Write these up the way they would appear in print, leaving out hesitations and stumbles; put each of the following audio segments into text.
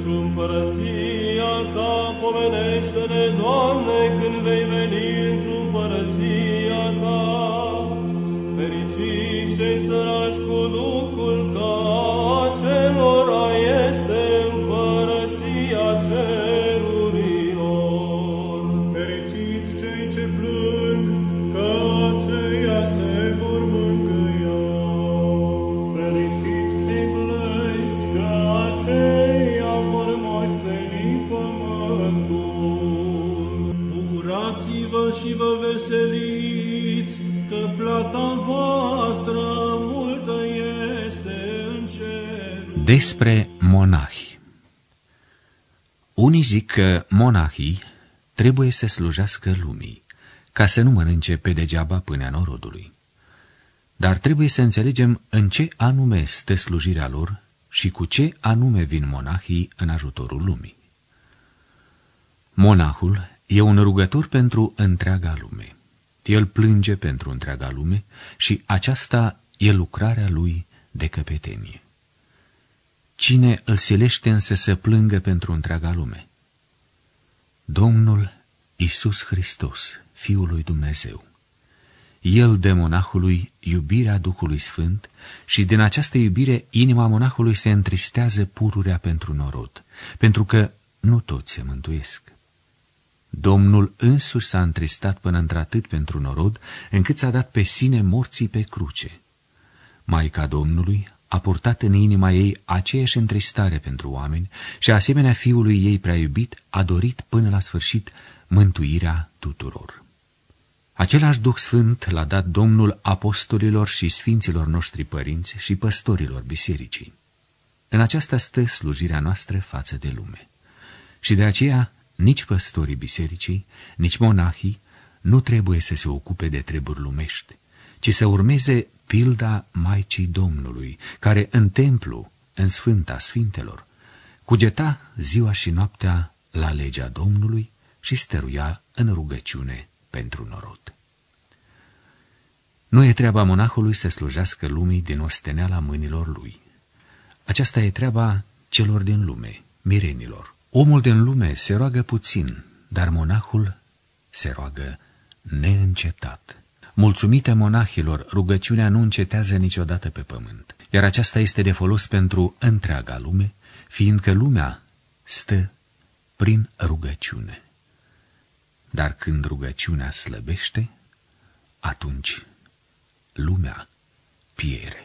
pentru împărăția ta, pomenește-ne, Doamne, când vei veni într-o împărăția ta. Fericiți cei săraci cu Duhul, că acelora este împărăția cerurilor. Fericiți cei ce plâng, că aceia se vor mângâia. Fericiți cei blânzi, că aceia vor moșteni pământul. Bucurați-vă și vă veseliți, că plata voastră multă este în cer. Despre monahi. Unii zic că monahii trebuie să slujească lumii, ca să nu mănânce pe degeaba pâinea norodului. Dar trebuie să înțelegem în ce anume stă slujirea lor și cu ce anume vin monahii în ajutorul lumii. Monahul e un rugător pentru întreaga lume. El plânge pentru întreaga lume și aceasta e lucrarea lui de căpetenie. Cine îl silește însă să plângă pentru întreaga lume? Domnul Iisus Hristos, Fiul lui Dumnezeu. El dă monahului iubirea Duhului Sfânt și din această iubire inima monahului se întristează pururea pentru norod, pentru că nu toți se mântuiesc. Domnul însuși s-a întristat până într-atât pentru norod, încât s-a dat pe sine morții pe cruce. Maica Domnului a purtat în inima ei aceeași întristare pentru oameni și, asemenea Fiului ei prea iubit, a dorit până la sfârșit mântuirea tuturor. Același Duh Sfânt l-a dat Domnul apostolilor și sfinților noștri părinți și păstorilor bisericii. În aceasta stă slujirea noastră față de lume. Și de aceea nici păstorii bisericii, nici monahii nu trebuie să se ocupe de treburi lumești, ci să urmeze pilda Maicii Domnului, care în templu, în Sfânta Sfintelor, cugeta ziua și noaptea la legea Domnului și stăruia în rugăciune pentru norod. Nu e treaba monahului să slujească lumii din osteneala mâinilor lui. Aceasta e treaba celor din lume, mirenilor. Omul din lume se roagă puțin, dar monahul se roagă neîncetat. Mulțumită monahilor, rugăciunea nu încetează niciodată pe pământ, iar aceasta este de folos pentru întreaga lume, fiindcă lumea stă prin rugăciune. Dar când rugăciunea slăbește, atunci lumea piere.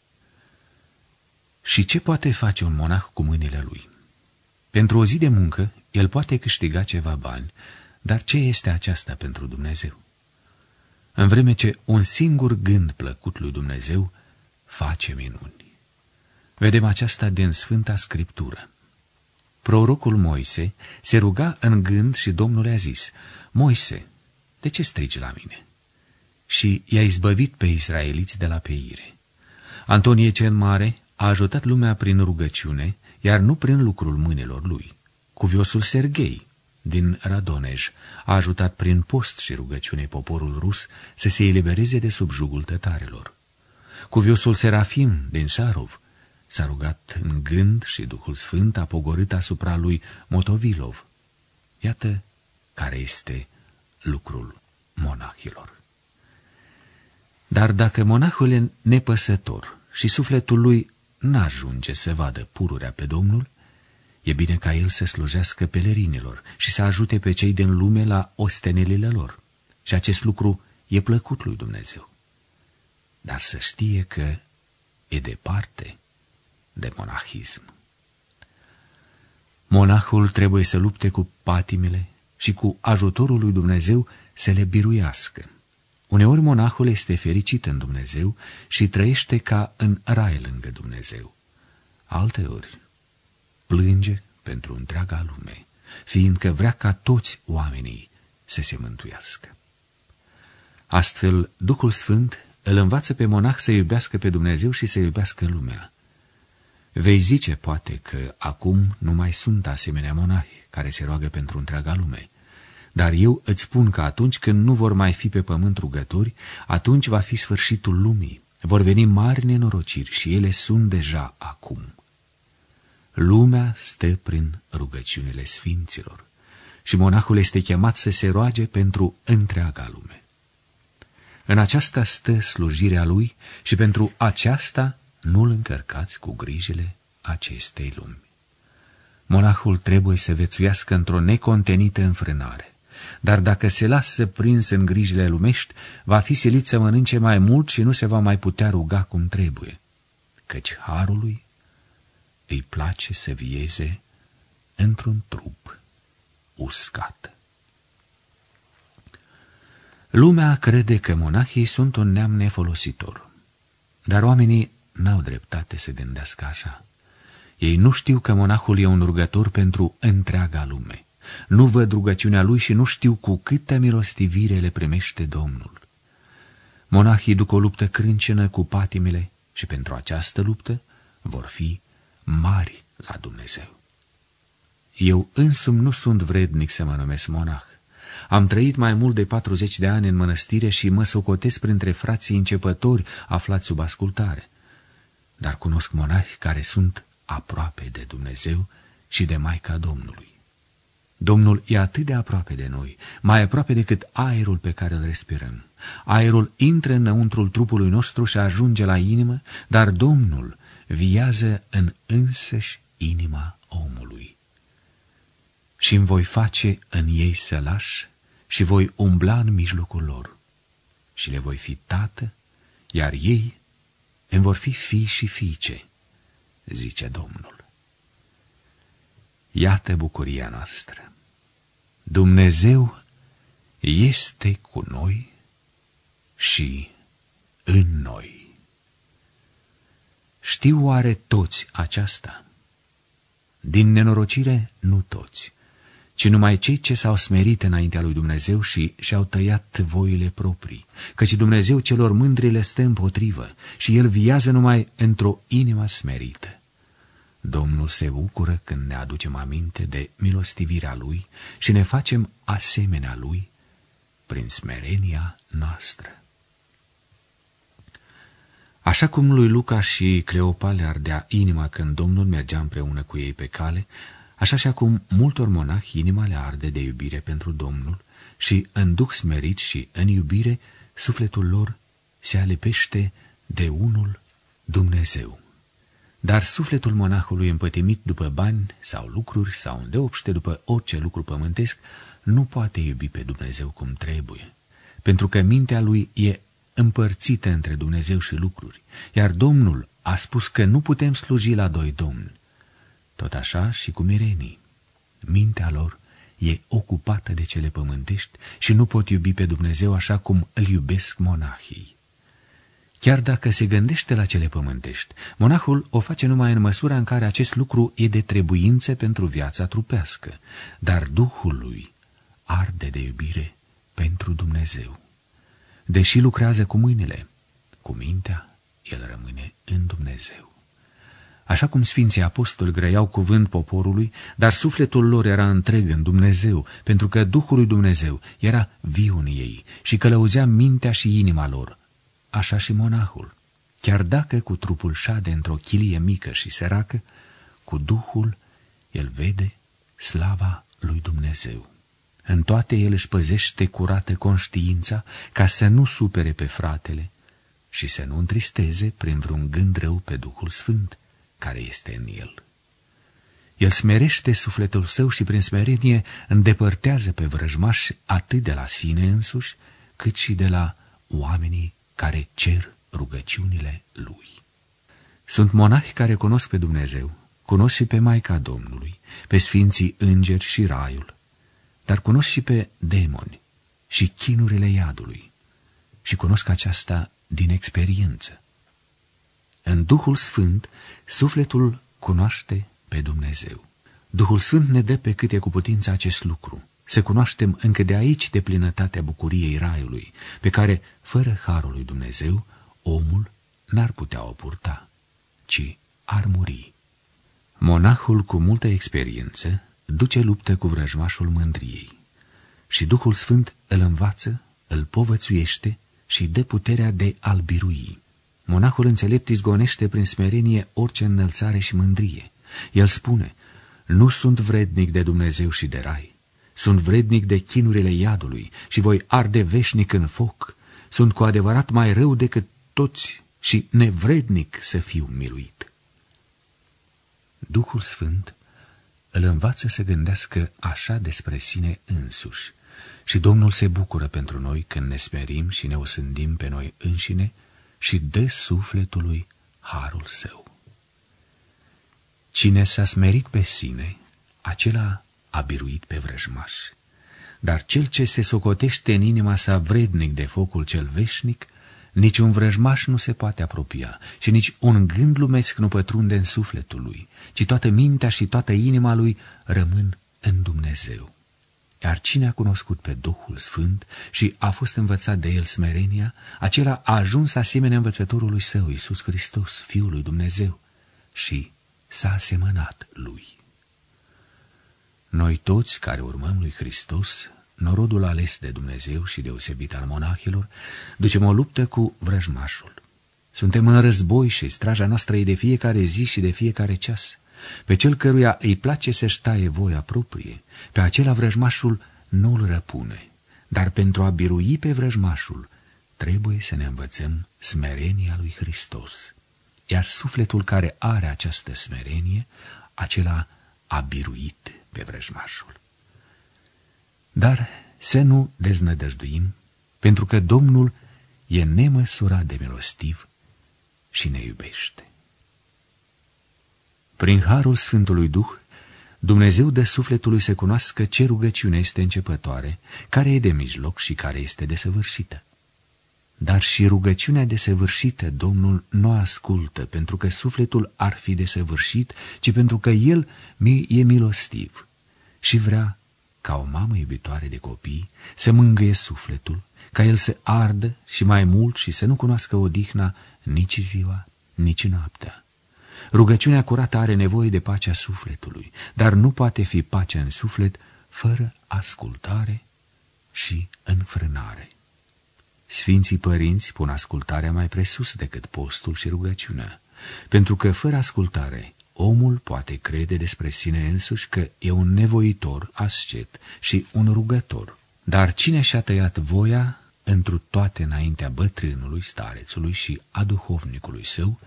Și ce poate face un monah cu mâinile lui? Pentru o zi de muncă, el poate câștiga ceva bani, dar ce este aceasta pentru Dumnezeu? În vreme ce un singur gând plăcut lui Dumnezeu face minuni. Vedem aceasta din Sfânta Scriptură. Prorocul Moise se ruga în gând și Domnul i-a zis: Moise, de ce strigi la mine? Și i-a izbăvit pe israeliți de la peire. Antonie cel Mare a ajutat lumea prin rugăciune, iar nu prin lucrul mâinilor lui. Cuviosul Serghei din Radonej a ajutat prin post și rugăciune poporul rus să se elibereze de sub jugul tătarilor. Cuviosul Serafim din Sarov s-a rugat în gând și Duhul Sfânt a pogorât asupra lui Motovilov. Iată care este lucrul monahilor. Dar dacă monahul e nepăsător și sufletul lui n-ajunge să vadă pururea pe Domnul, e bine ca el să slujească pelerinilor și să ajute pe cei din lume la ostenelile lor. Și acest lucru e plăcut lui Dumnezeu. Dar să știe că e departe de monahism. Monahul trebuie să lupte cu patimile și cu ajutorul lui Dumnezeu să le biruiască. Uneori monahul este fericit în Dumnezeu și trăiește ca în rai lângă Dumnezeu. Alteori plânge pentru întreaga lume, fiindcă vrea ca toți oamenii să se mântuiască. Astfel, Duhul Sfânt îl învață pe monah să iubească pe Dumnezeu și să iubească lumea. Vei zice poate că acum nu mai sunt asemenea monahi care se roagă pentru întreaga lume, dar eu îți spun că atunci când nu vor mai fi pe pământ rugători, atunci va fi sfârșitul lumii. Vor veni mari nenorociri și ele sunt deja acum. Lumea stă prin rugăciunile sfinților și monahul este chemat să se roage pentru întreaga lume. În aceasta stă slujirea lui și pentru aceasta nu-l încărcați cu grijile acestei lumi. Monahul trebuie să viețuiască într-o necontenită înfrânare, dar dacă se lasă prins în grijile lumești, va fi silit să mănânce mai mult și nu se va mai putea ruga cum trebuie, căci harului îi place să vieze într-un trup uscat. Lumea crede că monahii sunt un neam nefolositor, dar oamenii n-au dreptate să gândească așa. Ei nu știu că monahul e un rugător pentru întreaga lume. Nu văd rugăciunea lui și nu știu cu câtă milostivire le primește Domnul. Monahii duc o luptă crâncenă cu patimile și pentru această luptă vor fi mari la Dumnezeu. Eu însumi nu sunt vrednic să mă numesc monah. Am trăit mai mult de 40 de ani în mănăstire și mă socotesc printre frații începători aflați sub ascultare. Dar cunosc monahi care sunt aproape de Dumnezeu și de Maica Domnului. Domnul e atât de aproape de noi, mai aproape decât aerul pe care îl respirăm. Aerul intră înăuntrul trupului nostru și ajunge la inimă, dar Domnul viază în însăși inima omului. Și îmi voi face în ei sălași și voi umbla în mijlocul lor și le voi fi tată, iar ei îmi vor fi fii și fiice, zice Domnul. Iată bucuria noastră. Dumnezeu este cu noi și în noi. Știu oare toți aceasta? Din nenorocire, nu toți, ci numai cei ce s-au smerit înaintea lui Dumnezeu și și-au tăiat voile proprii, căci Dumnezeu celor mândri le stă împotrivă și El viază numai într-o inimă smerită. Domnul se bucură când ne aducem aminte de milostivirea Lui și ne facem asemenea Lui prin smerenia noastră. Așa cum lui Luca și Cleopa le ardea inima când Domnul mergea împreună cu ei pe cale, așa și acum multor monahi inima le arde de iubire pentru Domnul și în duh smerit și în iubire sufletul lor se alipește de unul Dumnezeu. Dar sufletul monahului împătimit după bani sau lucruri sau îndeopște după orice lucru pământesc nu poate iubi pe Dumnezeu cum trebuie, pentru că mintea lui e împărțită între Dumnezeu și lucruri, iar Domnul a spus că nu putem sluji la doi domni. Tot așa și cu mirenii. Mintea lor e ocupată de cele pământești și nu pot iubi pe Dumnezeu așa cum îl iubesc monahii. Chiar dacă se gândește la cele pământești, monahul o face numai în măsura în care acest lucru e de trebuință pentru viața trupească, dar Duhul lui arde de iubire pentru Dumnezeu. Deși lucrează cu mâinile, cu mintea, el rămâne în Dumnezeu. Așa cum Sfinții Apostoli grăiau cuvânt poporului, dar sufletul lor era întreg în Dumnezeu, pentru că Duhul lui Dumnezeu era viu în ei și călăuzea mintea și inima lor. Așa și monahul, chiar dacă cu trupul șade într-o chilie mică și săracă, cu Duhul el vede slava lui Dumnezeu. În toate el își păzește curată conștiința ca să nu supere pe fratele și să nu întristeze prin vreun gând rău pe Duhul Sfânt care este în el. El smerește sufletul său și prin smerenie îndepărtează pe vrăjmași atât de la sine însuși, cât și de la oamenii care cer rugăciunile lui. Sunt monahi care cunosc pe Dumnezeu, cunosc și pe Maica Domnului, pe Sfinții Îngeri și Raiul, dar cunosc și pe demoni și chinurile iadului și cunosc aceasta din experiență. În Duhul Sfânt, sufletul cunoaște pe Dumnezeu. Duhul Sfânt ne dă pe cât e cu putință acest lucru, să cunoaștem încă de aici de plinătatea bucuriei Raiului, pe care, fără harul lui Dumnezeu, omul n-ar putea o purta, ci ar muri. Monahul cu multă experiență duce luptă cu vrăjmașul mândriei și Duhul Sfânt îl învață, îl povățuiește și dă puterea de a-l birui. Monahul înțelept izgonește prin smerenie orice înălțare și mândrie, El spune: nu sunt vrednic de Dumnezeu și de rai, sunt vrednic de chinurile iadului și voi arde veșnic în foc, sunt cu adevărat mai rău decât toți și nevrednic să fiu miluit. Duhul Sfânt îl învață să gândească așa despre sine însuși și Domnul se bucură pentru noi când ne smerim și ne osândim pe noi înșine și dă sufletului harul său. Cine s-a smerit pe sine, acela a biruit pe vrăjmaș, dar cel ce se socotește în inima sa vrednic de focul cel veșnic, niciun vrăjmaș nu se poate apropia și nici un gând lumesc nu pătrunde în sufletul lui, ci toată mintea și toată inima lui rămân în Dumnezeu. Iar cine a cunoscut pe Duhul Sfânt și a fost învățat de el smerenia, acela a ajuns asemenea învățătorului său, Iisus Hristos, Fiul lui Dumnezeu, și s-a asemănat lui. Noi toți care urmăm lui Hristos, norodul ales de Dumnezeu și deosebit al monahilor, ducem o luptă cu vrăjmașul. Suntem în război și straja noastră e de fiecare zi și de fiecare ceas. Pe cel căruia îi place să-și taie voia proprie, pe acela vrăjmașul nu îl răpune. Dar pentru a birui pe vrăjmașul, trebuie să ne învățăm smerenia lui Hristos. Iar sufletul care are această smerenie, acela a biruit pe vrăjmașul. Dar să nu deznădăjduim, pentru că Domnul e nemăsurat de milostiv și ne iubește. Prin harul Sfântului Duh, Dumnezeu dă sufletului să cunoască ce rugăciune este începătoare, care e de mijloc și care este desăvârșită. Dar și rugăciunea desăvârșită Domnul nu ascultă, pentru că sufletul ar fi desăvârșit, ci pentru că El e milostiv și vrea, ca o mamă iubitoare de copii, să mângâie sufletul, ca el să ardă și mai mult și să nu cunoască odihna nici ziua, nici noaptea. Rugăciunea curată are nevoie de pacea sufletului, dar nu poate fi pace în suflet fără ascultare și înfrânare. Sfinții părinți pun ascultarea mai presus decât postul și rugăciunea, pentru că fără ascultare omul poate crede despre sine însuși că e un nevoitor, ascet și un rugător. Dar cine și-a tăiat voia întru toate înaintea bătrânului, starețului și a duhovnicului său,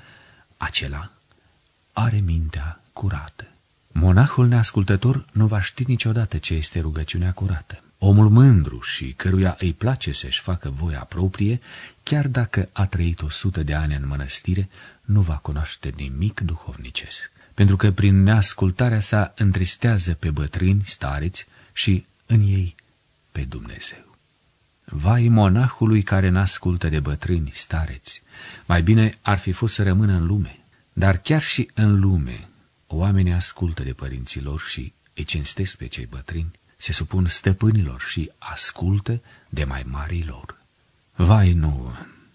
acela are mintea curată. Monahul neascultător nu va ști niciodată ce este rugăciunea curată. Omul mândru și căruia îi place să-și facă voia proprie, chiar dacă a trăit 100 de ani în mănăstire, nu va cunoaște nimic duhovnicesc, pentru că prin neascultarea sa întristează pe bătrâni, stareți și în ei pe Dumnezeu. Vai monahului care n-ascultă de bătrâni, stareți, mai bine ar fi fost să rămână în lume. Dar chiar și în lume, oamenii ascultă de părinții lor și îi cinstesc pe cei bătrâni, se supun stăpânilor și ascultă de mai marii lor. Vai nouă!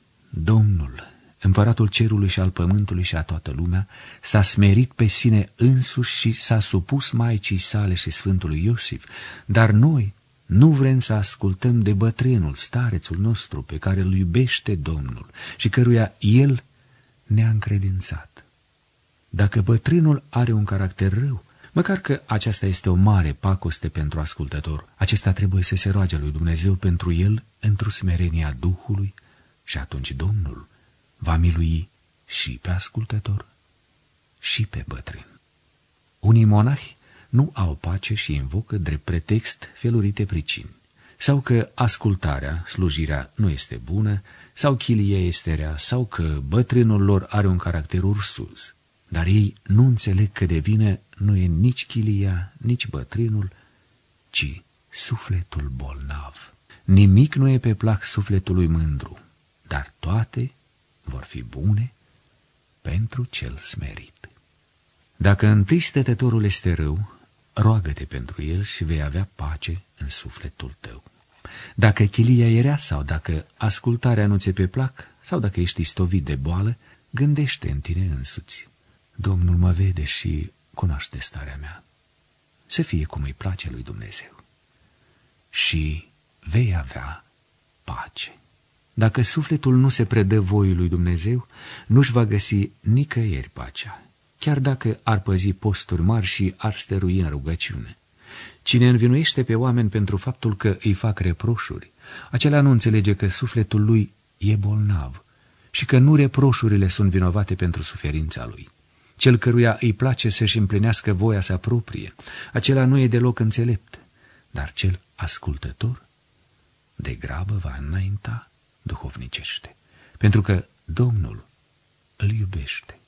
Domnul, împăratul cerului și al pământului și a toată lumea, s-a smerit pe sine însuși și s-a supus Maicii sale și Sfântului Iosif, dar noi nu vrem să ascultăm de bătrânul, starețul nostru, pe care îl iubește Domnul și căruia El ne-a încredințat. Dacă bătrânul are un caracter rău, măcar că aceasta este o mare pacoste pentru ascultător, acesta trebuie să se roage lui Dumnezeu pentru el într-o smerenia Duhului și atunci Domnul va milui și pe ascultător și pe bătrân. Unii monahi nu au pace și invocă drept pretext felurite pricini, sau că ascultarea, slujirea nu este bună, sau chilia este rea, sau că bătrânul lor are un caracter ursuz. Dar ei nu înțeleg că de vină nu e nici chilia, nici bătrânul, ci sufletul bolnav. Nimic nu e pe plac sufletului mândru, dar toate vor fi bune pentru cel smerit. Dacă întâi stătătorul este rău, roagă-te pentru el și vei avea pace în sufletul tău. Dacă chilia e rea sau dacă ascultarea nu ți-e pe plac sau dacă ești istovit de boală, gândește în tine însuți. Domnul mă vede și cunoaște starea mea. Să fie cum îi place lui Dumnezeu. Și vei avea pace. Dacă sufletul nu se predă voii lui Dumnezeu, nu-și va găsi nicăieri pacea. chiar dacă ar păzi posturi mari și ar stărui în rugăciune. Cine învinuiește pe oameni pentru faptul că îi fac reproșuri, acela nu înțelege că sufletul lui e bolnav și că nu reproșurile sunt vinovate pentru suferința lui. Cel căruia îi place să-și împlinească voia sa proprie, acela nu e deloc înțelept, dar cel ascultător degrabă va înainta duhovnicește, pentru că Domnul îl iubește.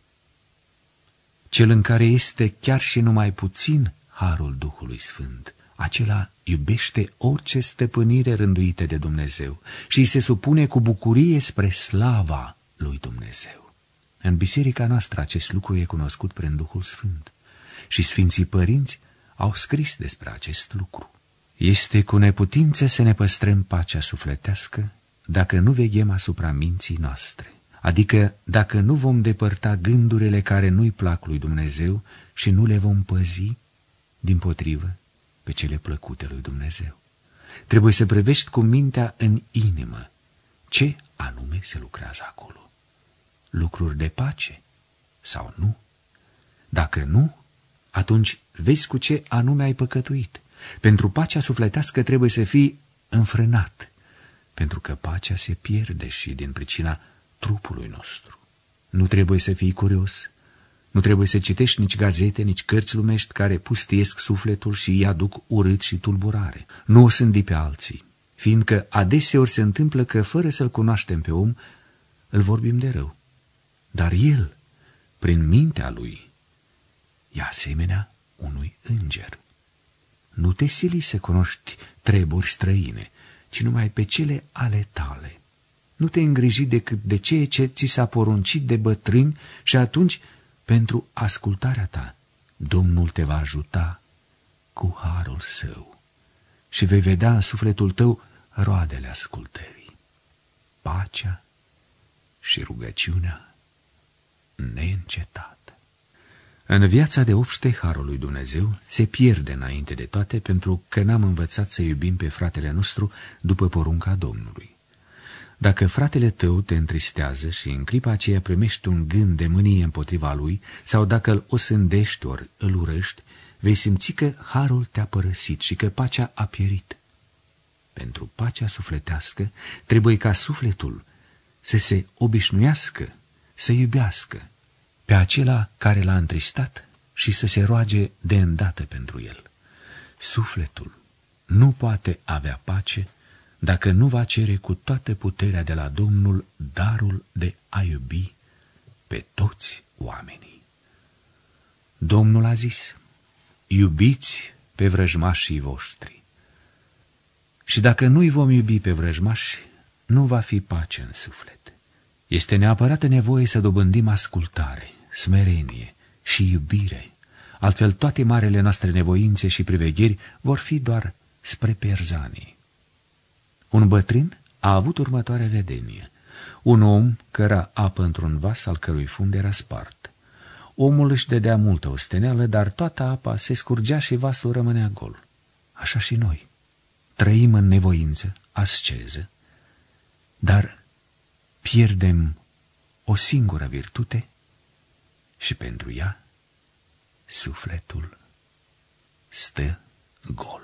Cel în care este chiar și numai puțin harul Duhului Sfânt, acela iubește orice stăpânire rânduită de Dumnezeu și se supune cu bucurie spre slava lui Dumnezeu. În biserica noastră acest lucru e cunoscut prin Duhul Sfânt și Sfinții Părinți au scris despre acest lucru. Este cu neputință să ne păstrăm pacea sufletească dacă nu veghem asupra minții noastre, adică dacă nu vom depărta gândurile care nu-i plac lui Dumnezeu și nu le vom păzi, dimpotrivă, pe cele plăcute lui Dumnezeu. Trebuie să privești cu mintea în inimă ce anume se lucrează acolo. Lucruri de pace sau nu? Dacă nu, atunci vezi cu ce anume ai păcătuit. Pentru pacea sufletească trebuie să fii înfrânat, pentru că pacea se pierde și din pricina trupului nostru. Nu trebuie să fii curios, nu trebuie să citești nici gazete, nici cărți lumești care pustiesc sufletul și îi aduc urât și tulburare. Nu o sândi pe alții, fiindcă adeseori se întâmplă că, fără să-l cunoaștem pe om, îl vorbim de rău. Dar el, prin mintea lui, e asemenea unui înger. Nu te sili să cunoști treburi străine, ci numai pe cele ale tale. Nu te îngriji decât de ceea ce ți s-a poruncit de bătrâni și atunci, pentru ascultarea ta, Domnul te va ajuta cu harul său și vei vedea în sufletul tău roadele ascultării, pacea și rugăciunea neîncetată. În viața de obște, harul lui Dumnezeu se pierde înainte de toate pentru că n-am învățat să iubim pe fratele nostru după porunca Domnului. Dacă fratele tău te întristează și în clipa aceea primești un gând de mânie împotriva lui, sau dacă îl osândești ori îl urăști, vei simți că harul te-a părăsit și că pacea a pierit. Pentru pacea sufletească trebuie ca sufletul să se obișnuiască, să iubească pe acela care l-a întristat și să se roage de îndată pentru el. Sufletul nu poate avea pace dacă nu va cere cu toată puterea de la Domnul darul de a iubi pe toți oamenii. Domnul a zis: iubiți pe vrăjmașii voștri. Și dacă nu-i vom iubi pe vrăjmași, nu va fi pace în suflet. Este neapărată nevoie să dobândim ascultare, smerenie și iubire, altfel toate marele noastre nevoințe și privegheri vor fi doar spre pierzanie. Un bătrân a avut următoarea vedenie. Un om căra apă într-un vas al cărui fund era spart. Omul își dădea multă osteneală, dar toată apa se scurgea și vasul rămânea gol. Așa și noi. Trăim în nevoință, asceză, dar pierdem o singură virtute și pentru ea sufletul stă gol.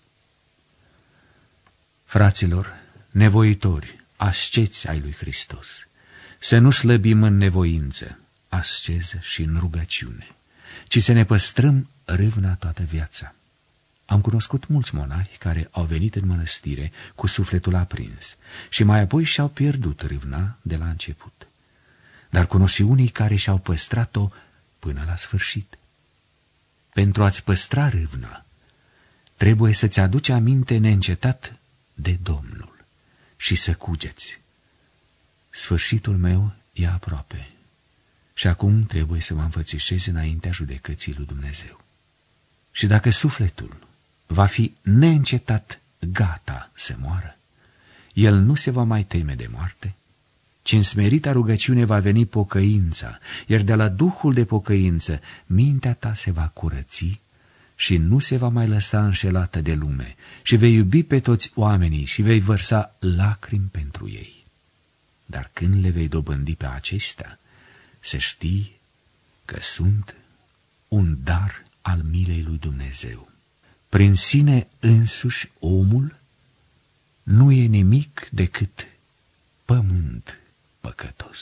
Fraților, nevoitori, asceți ai lui Hristos, să nu slăbim în nevoință, asceză și în rugăciune, ci să ne păstrăm râvna toată viața. Am cunoscut mulți monahi care au venit în mănăstire cu sufletul aprins și mai apoi și-au pierdut râvna de la început. Dar cunosc și unii care și-au păstrat-o până la sfârșit. Pentru a-ți păstra râvna, trebuie să-ți aduci aminte neîncetat de Domnul și să cugeți: sfârșitul meu e aproape și acum trebuie să mă înfățișez înaintea judecății lui Dumnezeu. Și dacă sufletul va fi neîncetat gata să moară, el nu se va mai teme de moarte, ci în smerita rugăciune va veni pocăința, iar de la Duhul de pocăință mintea ta se va curăți și nu se va mai lăsa înșelată de lume și vei iubi pe toți oamenii și vei vărsa lacrimi pentru ei. Dar când le vei dobândi pe acestea, să știi că sunt un dar al milei lui Dumnezeu. Prin sine însuși omul nu e nimic decât pământ păcătos.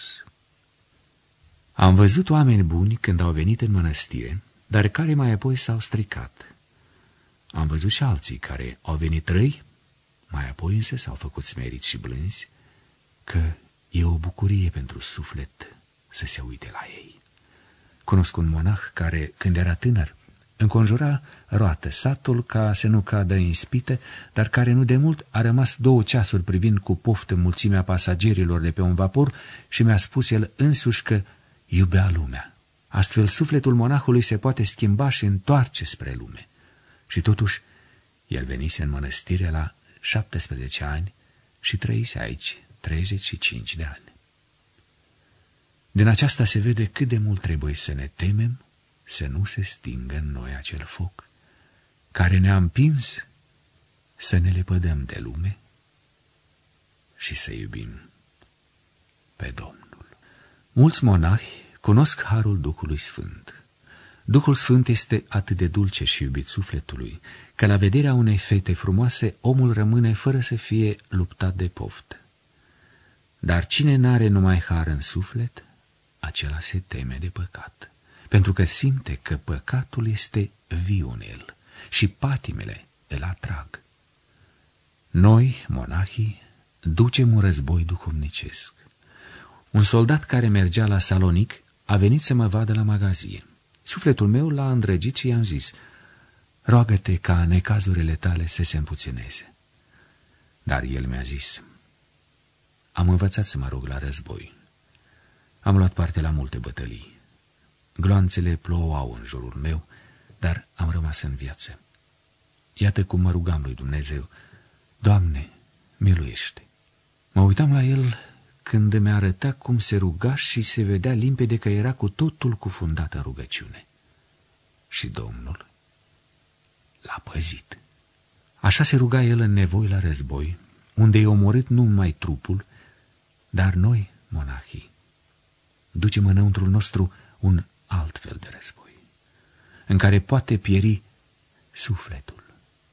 Am văzut oameni buni când au venit în mănăstire, dar care mai apoi s-au stricat. Am văzut și alții care au venit răi, mai apoi însă s-au făcut smeriți și blânzi, că e o bucurie pentru suflet să se uite la ei. Cunosc un monah care, când era tânăr, înconjura roată satul ca să nu cadă în ispite, dar care nu de mult a rămas 2 ceasuri privind cu poftă mulțimea pasagerilor de pe un vapor și mi-a spus el însuși că iubea lumea. Astfel sufletul monahului se poate schimba și întoarce spre lume. Și totuși, el venise în mănăstire la 17 ani și trăise aici 35 de ani. Din aceasta se vede cât de mult trebuie să ne temem să nu se stingă în noi acel foc care ne-a împins să ne lepădăm de lume și să iubim pe Domnul. Mulți monahi cunosc harul Duhului Sfânt. Duhul Sfânt este atât de dulce și iubit sufletului, că la vederea unei fete frumoase, omul rămâne fără să fie luptat de poftă. Dar cine n-are numai har în suflet, acela se teme de păcat, pentru că simte că păcatul este viu în el și patimile îl atrag. Noi, monahii, ducem un război duhovnicesc. Un soldat care mergea la Salonic a venit să mă vadă la magazie. Sufletul meu l-a îndrăgit și i-am zis: roagă-te ca necazurile tale să se împuțineze. Dar el mi-a zis: am învățat să mă rog la război. Am luat parte la multe bătălii. Gloanțele plouau în jurul meu, dar am rămas în viață. Iată cum mă rugam lui Dumnezeu: Doamne, miluiește! Mă uitam la el când îmi arăta cum se ruga și se vedea limpede că era cu totul cufundat în rugăciune. Și Domnul l-a păzit. Așa se ruga el în nevoi la război, unde e omorât nu numai trupul, dar noi, monahii, ducem înăuntrul nostru un alt fel de război, în care poate pieri sufletul.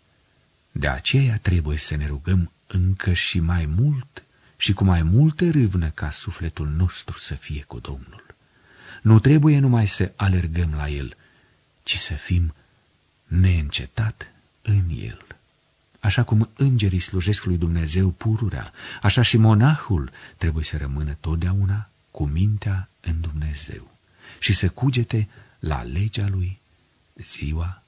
De aceea trebuie să ne rugăm încă și mai mult și cu mai multă râvnă ca sufletul nostru să fie cu Domnul. Nu trebuie numai să alergăm la El, ci să fim neîncetat în El. Așa cum îngerii slujesc lui Dumnezeu pururea, așa și monahul trebuie să rămână totdeauna cu mintea în Dumnezeu și să cugete la legea lui ziua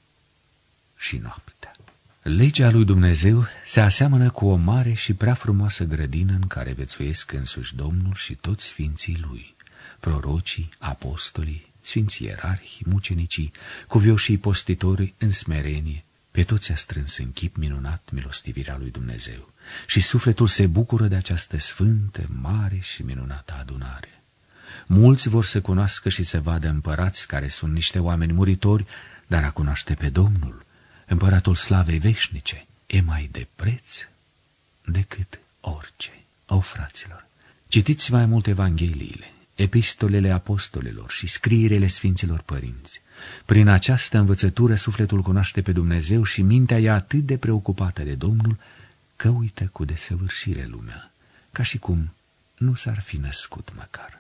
și noaptea. Legea lui Dumnezeu se aseamănă cu o mare și prea frumoasă grădină în care vețuiesc însuși Domnul și toți sfinții lui, prorocii, apostolii, sfinții ierarhi, mucenicii, cuvioșii postitorii în smerenie. Pe toți a strâns în chip minunat milostivirea lui Dumnezeu și sufletul se bucură de această sfântă, mare și minunată adunare. Mulți vor să cunoască și să vadă împărați care sunt niște oameni muritori, dar a cunoaște pe Domnul, împăratul slavei veșnice, e mai de preț decât orice. O, fraților, citiți mai mult Evangheliile, epistolele apostolilor și scrierele sfinților părinți. Prin această învățătură sufletul cunoaște pe Dumnezeu și mintea e atât de preocupată de Domnul că uită cu desăvârșire lumea, ca și cum nu s-ar fi născut măcar.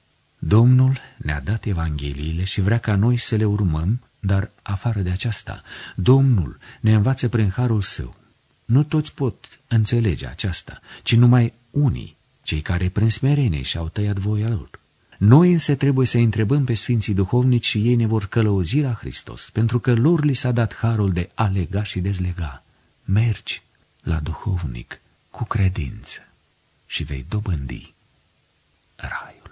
Domnul ne-a dat Evangheliile și vrea ca noi să le urmăm, dar afară de aceasta, Domnul ne învață prin harul său. Nu toți pot înțelege aceasta, ci numai unii, cei care prin smerenie și-au tăiat voia lor. Noi însă trebuie să întrebăm pe sfinții duhovnici și ei ne vor călăuzi la Hristos, pentru că lor li s-a dat harul de a lega și dezlega. Mergi la duhovnic cu credință și vei dobândi raiul.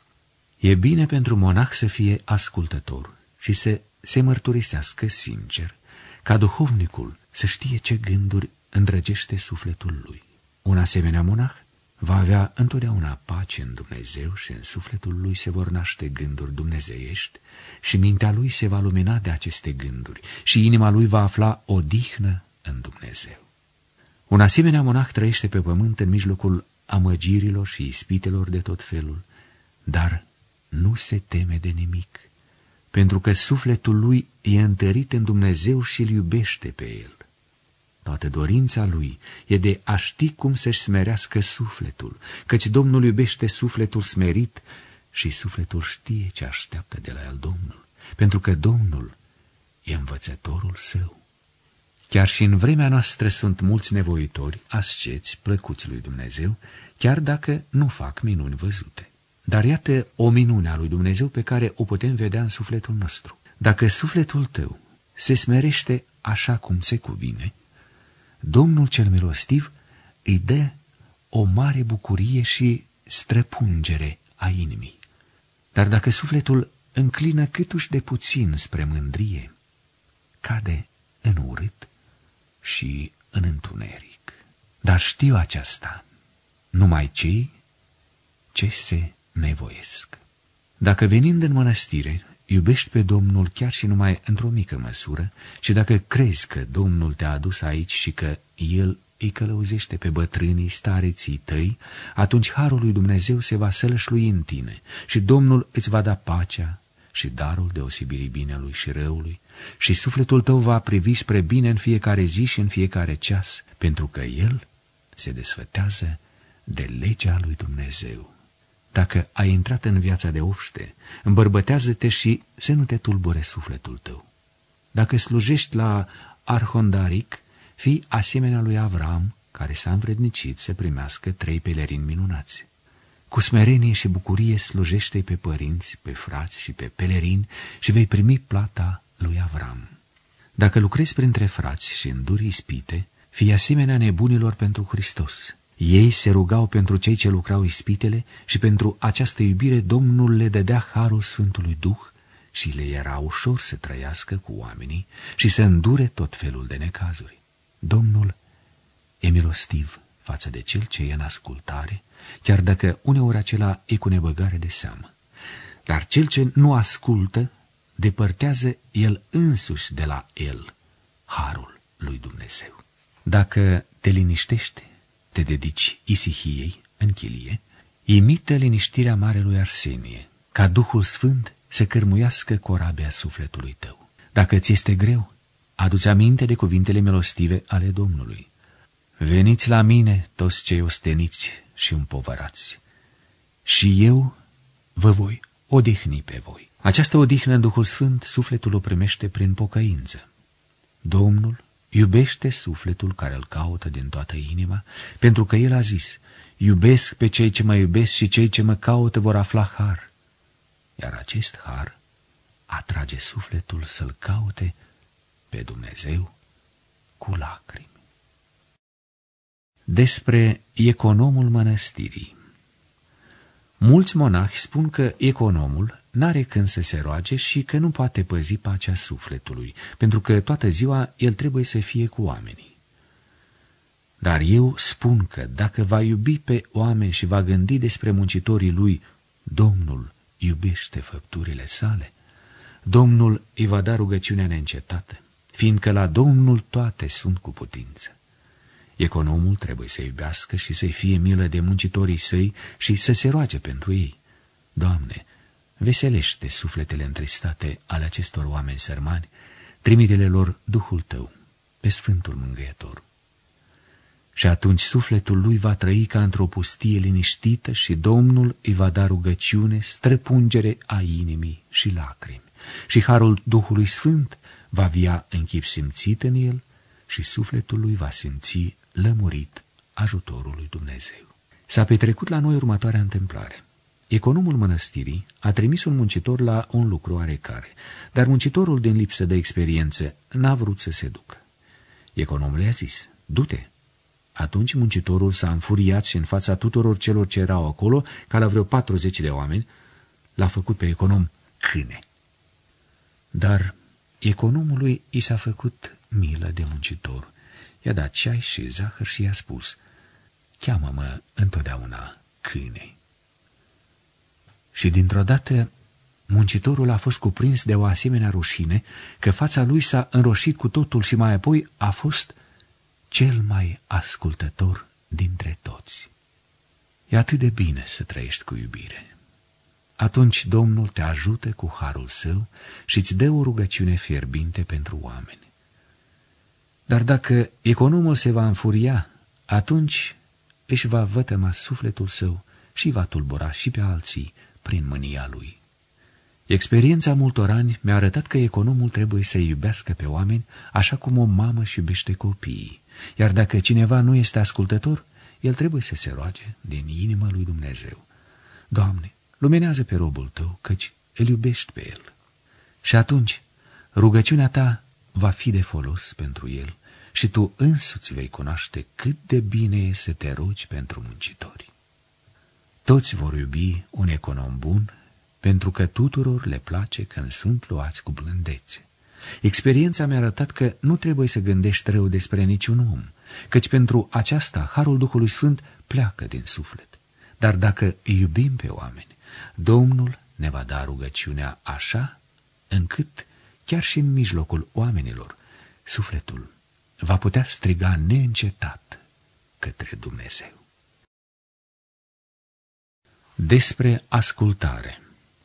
E bine pentru monah să fie ascultător și să se mărturisească sincer, ca duhovnicul să știe ce gânduri îndrăgește sufletul lui. Un asemenea monah va avea întotdeauna pace în Dumnezeu și în sufletul lui se vor naște gânduri dumnezeiești și mintea lui se va lumina de aceste gânduri și inima lui va afla odihnă în Dumnezeu. Un asemenea monah trăiește pe pământ în mijlocul amăgirilor și ispitelor de tot felul, dar nu se teme de nimic, pentru că sufletul lui e întărit în Dumnezeu și îl iubește pe el. Toată dorința lui e de a ști cum să-și smerească sufletul, căci Domnul iubește sufletul smerit și sufletul știe ce așteaptă de la el Domnul, pentru că Domnul e învățătorul său. Chiar și în vremea noastră sunt mulți nevoitori, asceți, plăcuți lui Dumnezeu, chiar dacă nu fac minuni văzute. Dar iată o minune a lui Dumnezeu pe care o putem vedea în sufletul nostru. Dacă sufletul tău se smerește așa cum se cuvine, Domnul cel milostiv îi dă o mare bucurie și străpungere a inimii. Dar dacă sufletul înclină câtuși de puțin spre mândrie, cade în urât și în întuneric. Dar știu aceasta, numai cei ce se nevoiesc. Dacă venind în mănăstire iubești pe Domnul chiar și numai într-o mică măsură și dacă crezi că Domnul te-a adus aici și că El îi călăuzește pe bătrânii stareții tăi, atunci harul lui Dumnezeu se va sălășlui în tine și Domnul îți va da pacea și darul deosebirii binelui și răului și sufletul tău va privi spre bine în fiecare zi și în fiecare ceas, pentru că El se desfătează de legea lui Dumnezeu. Dacă ai intrat în viața de obște, îmbărbătează-te și să nu te tulbure sufletul tău. Dacă slujești la arhondaric, fii asemenea lui Avram, care s-a învrednicit să primească 3 pelerini minunați. Cu smerenie și bucurie slujește pe părinți, pe frați și pe pelerini și vei primi plata lui Avram. Dacă lucrezi printre frați și înduri ispite, fii asemenea nebunilor pentru Hristos. Ei se rugau pentru cei ce lucrau ispitele și pentru această iubire Domnul le dădea harul Sfântului Duh și le era ușor să trăiască cu oamenii și să îndure tot felul de necazuri. Domnul e milostiv față de cel ce e în ascultare, chiar dacă uneori acela e cu nebăgare de seamă. Dar cel ce nu ascultă, depărtează el însuși de la el harul lui Dumnezeu. Dacă te liniștești, te dedici isihiei în chilie, imită liniștirea Marelui Arsenie, ca Duhul Sfânt să cărmuiască corabia sufletului tău. Dacă ți este greu, adu-ți aminte de cuvintele milostive ale Domnului. Veniți la mine toți cei osteniți și împovărați, și eu vă voi odihni pe voi. Această odihnă în Duhul Sfânt sufletul o primește prin pocăință. Domnul iubește sufletul care îl caută din toată inima, pentru că El a zis, iubesc pe cei ce mă iubesc și cei ce mă caută vor afla har. Iar acest har atrage sufletul să-L caute pe Dumnezeu cu lacrimi. Despre economul mănăstirii. Mulți monahi spun că economul n-are când să se roage și că nu poate păzi pacea sufletului, pentru că toată ziua el trebuie să fie cu oamenii. Dar eu spun că dacă va iubi pe oameni și va gândi despre muncitorii lui, Domnul iubește făpturile sale, Domnul îi va da rugăciunea neîncetată, fiindcă la Domnul toate sunt cu putință. Economul trebuie să iubească și să-i fie milă de muncitorii săi și să se roage pentru ei. Doamne, veselește sufletele întristate ale acestor oameni sărmani, trimite-le lor Duhul Tău, pe Sfântul Mângâietor. Și atunci sufletul lui va trăi ca într-o pustie liniștită și Domnul îi va da rugăciune, străpungere a inimii și lacrimi. Și harul Duhului Sfânt va via în chip simțit în el și sufletul lui va simți lămurit ajutorul lui Dumnezeu. S-a petrecut la noi următoarea întâmplare. Economul mănăstirii a trimis un muncitor la un lucru oarecare, dar muncitorul, din lipsă de experiență, n-a vrut să se ducă. Economul i-a zis, du-te. Atunci muncitorul s-a înfuriat și în fața tuturor celor ce erau acolo, ca la vreo 40 de oameni, l-a făcut pe econom câine. Dar economului i s-a făcut milă de muncitor, i-a dat ceai și zahăr și i-a spus, cheamă-mă întotdeauna câine. Și dintr-o dată muncitorul a fost cuprins de o asemenea rușine, că fața lui s-a înroșit cu totul și mai apoi a fost cel mai ascultător dintre toți. E atât de bine să trăiești cu iubire. atunci Domnul te ajută cu harul său și îți dă o rugăciune fierbinte pentru oameni. Dar dacă economul se va înfuria, atunci își va vătăma sufletul său și va tulbura și pe alții prin mânia lui. Experiența multor ani mi-a arătat că economul trebuie să iubească pe oameni așa cum o mamă își iubește copiii, iar dacă cineva nu este ascultător, el trebuie să se roage din inima lui Dumnezeu: Doamne, luminează pe robul tău, căci îl iubești pe el. Și atunci rugăciunea ta va fi de folos pentru el și tu însuți vei cunoaște cât de bine e să te rogi pentru muncitori. Toți vor iubi un econom bun, pentru că tuturor le place când sunt luați cu blândețe. Experiența mi-a arătat că nu trebuie să gândești rău despre niciun om, căci pentru aceasta harul Duhului Sfânt pleacă din suflet. Dar dacă îi iubim pe oameni, Domnul ne va da rugăciunea așa, încât, chiar și în mijlocul oamenilor, sufletul va putea striga neîncetat către Dumnezeu. Despre ascultare.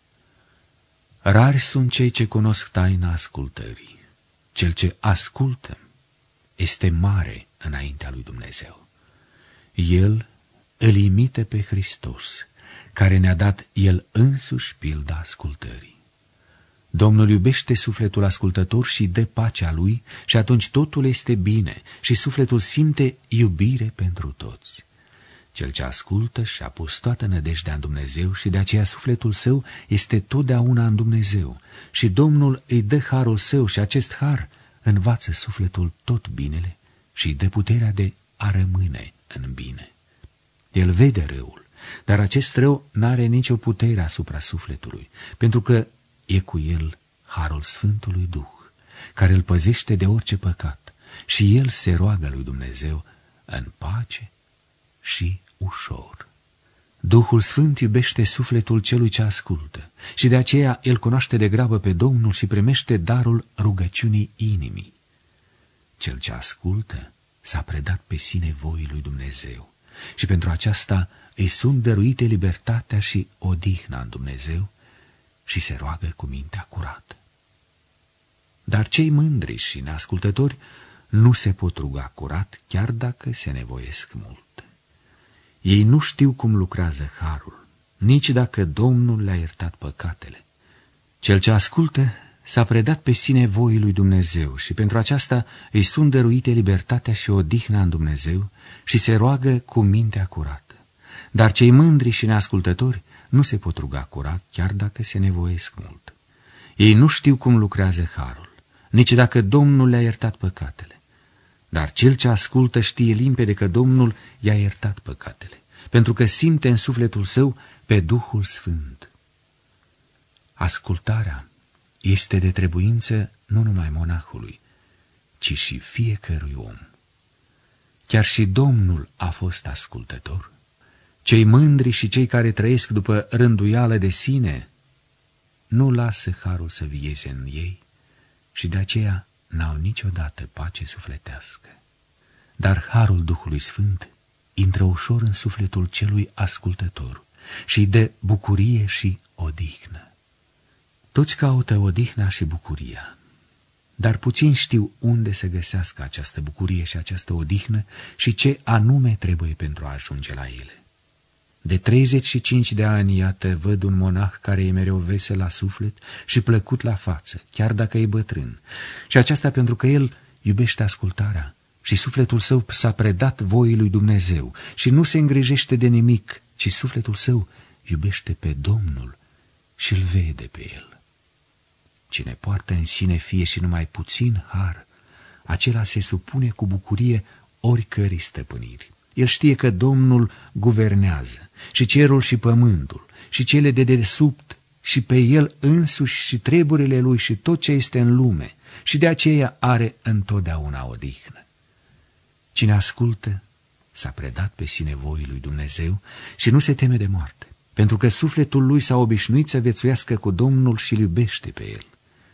Rari sunt cei ce cunosc taina ascultării. Cel ce ascultă este mare înaintea lui Dumnezeu. El îl imită pe Hristos, care ne-a dat El însuși pilda ascultării. Domnul iubește sufletul ascultător și dă pacea lui și atunci totul este bine și sufletul simte iubire pentru toți. Cel ce ascultă și-a pus toată nădejdea în Dumnezeu și de aceea sufletul său este totdeauna în Dumnezeu și Domnul îi dă harul său și acest har învață sufletul tot binele și îi dă puterea de a rămâne în bine. El vede răul, dar acest rău n-are nicio putere asupra sufletului, pentru că e cu el harul Sfântului Duh, care îl păzește de orice păcat și el se roagă lui Dumnezeu în pace și ușor. Duhul Sfânt iubește sufletul celui ce ascultă și de aceea el cunoaște de grabă pe Domnul și primește darul rugăciunii inimii. Cel ce ascultă s-a predat pe sine voii lui Dumnezeu și pentru aceasta îi sunt dăruite libertatea și odihna în Dumnezeu și se roagă cu mintea curată. Dar cei mândri și neascultători nu se pot ruga curat, chiar dacă se nevoiesc mult. Ei nu știu cum lucrează harul, nici dacă Domnul le-a iertat păcatele. Cel ce ascultă s-a predat pe sine voii lui Dumnezeu și pentru aceasta îi sunt dăruite libertatea și odihna în Dumnezeu și se roagă cu mintea curată. Dar cei mândri și neascultători nu se pot ruga curat, chiar dacă se nevoiesc mult. Ei nu știu cum lucrează harul, nici dacă Domnul le-a iertat păcatele. Dar cel ce ascultă știe limpede că Domnul i-a iertat păcatele, pentru că simte în sufletul său pe Duhul Sfânt. Ascultarea este de trebuință nu numai monahului, ci și fiecărui om. Chiar și Domnul a fost ascultător. Cei mândri și cei care trăiesc după rânduială de sine nu lasă harul să vieze în ei și de aceea n-au niciodată pace sufletească. Dar harul Duhului Sfânt intră ușor în sufletul celui ascultător și îi dă bucurie și odihnă. Toți caută odihna și bucuria, dar puțini știu unde să găsească această bucurie și această odihnă și ce anume trebuie pentru a ajunge la ele. De 35 de ani, iată, văd un monah care e mereu vesel la suflet și plăcut la față, chiar dacă e bătrân. Și aceasta pentru că el iubește ascultarea și sufletul său s-a predat voii lui Dumnezeu și nu se îngrijește de nimic, ci sufletul său iubește pe Domnul și îl vede pe el. Cine poartă în sine fie și numai puțin har, acela se supune cu bucurie oricărei stăpâniri. El știe că Domnul guvernează și cerul și pământul și cele de dedesubt și pe el însuși și treburile lui și tot ce este în lume și de aceea are întotdeauna odihnă. Cine ascultă s-a predat pe sine voii lui Dumnezeu și nu se teme de moarte, pentru că sufletul lui s-a obișnuit să viețuiască cu Domnul și îl iubește pe el.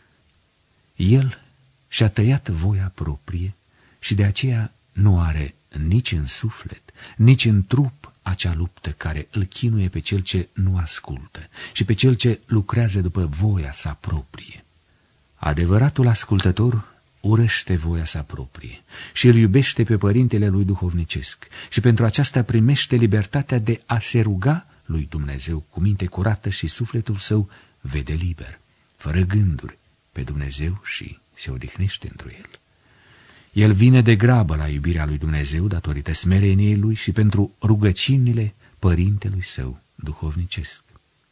El și-a tăiat voia proprie și de aceea nu are nici în suflet, nici în trup acea luptă care îl chinuie pe cel ce nu ascultă și pe cel ce lucrează după voia sa proprie. Adevăratul ascultător urăște voia sa proprie și îl iubește pe părintele lui duhovnicesc și pentru aceasta primește libertatea de a se ruga lui Dumnezeu cu minte curată și sufletul său vede liber, fără gânduri, pe Dumnezeu și se odihnește întru el. El vine de grabă la iubirea lui Dumnezeu datorită smereniei lui și pentru rugăciunile părintelui său duhovnicesc.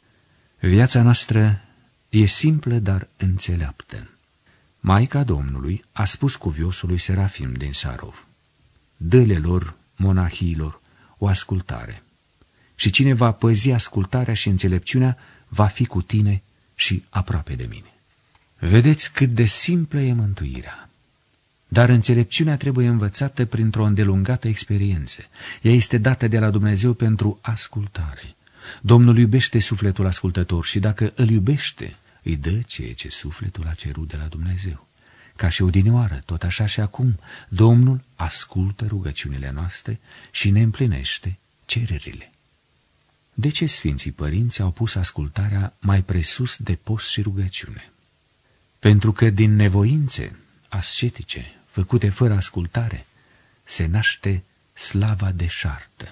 Viața noastră e simplă, dar înțeleaptă. Maica Domnului a spus cuviosului Serafim din Sarov: dă-le lor, monahiilor, o ascultare, și cine va păzi ascultarea și înțelepciunea va fi cu tine și aproape de mine. Vedeți cât de simplă e mântuirea. Dar înțelepciunea trebuie învățată printr-o îndelungată experiență. Ea este dată de la Dumnezeu pentru ascultare. Domnul iubește sufletul ascultător și dacă îl iubește, îi dă ceea ce sufletul a cerut de la Dumnezeu. Ca și odinioară, tot așa și acum, Domnul ascultă rugăciunile noastre și ne împlinește cererile. De ce Sfinții Părinți au pus ascultarea mai presus de post și rugăciune? Pentru că din nevoințe ascetice, făcute fără ascultare, se naște slava deșartă.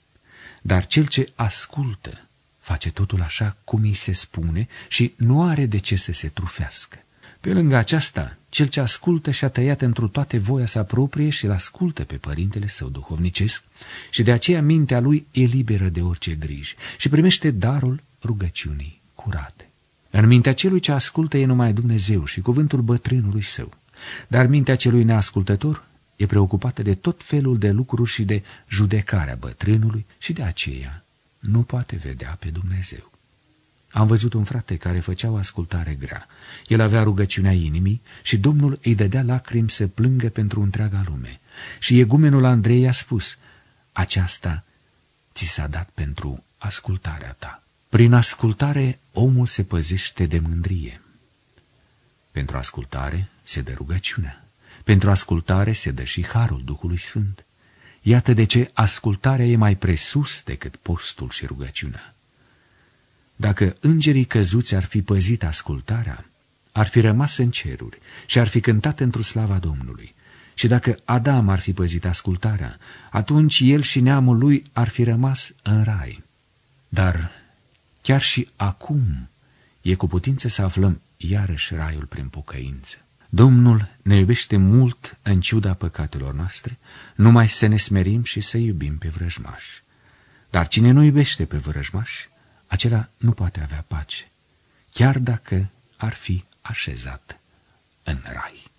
Dar cel ce ascultă face totul așa cum îi se spune și nu are de ce să se trufească. Pe lângă aceasta, cel ce ascultă și-a tăiat întru toate voia sa proprie și îl ascultă pe părintele său duhovnicesc și de aceea mintea lui e liberă de orice griji și primește darul rugăciunii curate. În mintea celui ce ascultă e numai Dumnezeu și cuvântul bătrânului său, dar mintea celui neascultător e preocupată de tot felul de lucruri și de judecarea bătrânului și de aceea nu poate vedea pe Dumnezeu. Am văzut un frate care făcea o ascultare grea. El avea rugăciunea inimii și Domnul îi dădea lacrimi să plângă pentru întreaga lume. Și egumenul Andrei i-a spus: aceasta ți s-a dat pentru ascultarea ta. Prin ascultare omul se păzește de mândrie. Pentru ascultare se dă rugăciunea. Pentru ascultare se dă și harul Duhului Sfânt. Iată de ce ascultarea e mai presus decât postul și rugăciunea. Dacă îngerii căzuți ar fi păzit ascultarea, ar fi rămas în ceruri și ar fi cântat întru slava Domnului. Și dacă Adam ar fi păzit ascultarea, atunci el și neamul lui ar fi rămas în rai. Dar chiar și acum e cu putință să aflăm iarăși raiul prin pocăință. Domnul ne iubește mult în ciuda păcatelor noastre, numai să ne smerim și să iubim pe vrăjmași. Dar cine nu iubește pe vrăjmași, acela nu poate avea pace, chiar dacă ar fi așezat în rai.